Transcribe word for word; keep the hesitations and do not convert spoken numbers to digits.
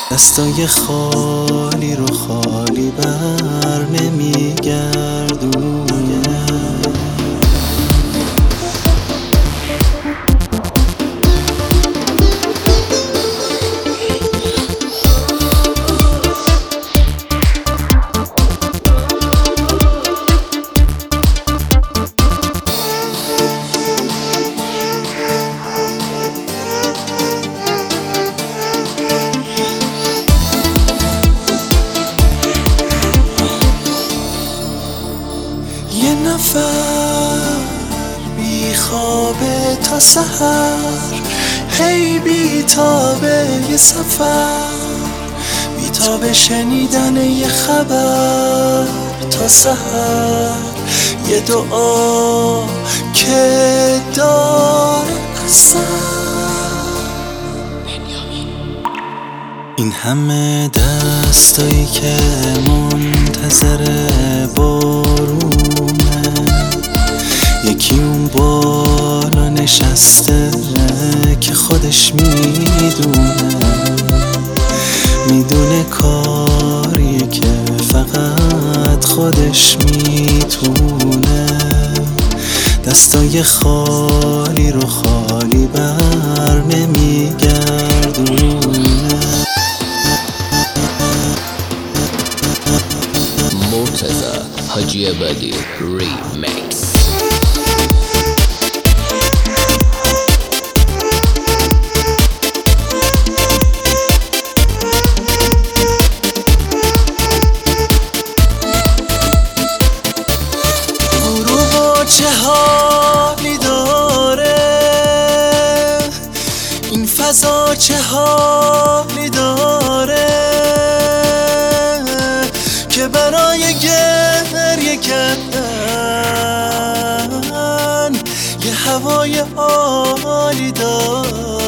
دستای خالی رو خالی بر نمیگردونه. یه نفر بی خوابه تا سحر، هی بی تابه یه سفر، بی تابه شنیدن یه خبر تا سحر، یه دعا که داره اثر. این همه دستایی که منتظر بارونه، یکی اون بالا نشسته که خودش میدونه، میدونه کاریه که فقط خودش میتونه. دستای خالی رو خالی بر نمیگردونه. مرتضی حاجی‌آبادی ریمیکس. غروب چه حالی داره، این فضا چه حالی داره، که برای گریه کردن یه هوای عالی داره.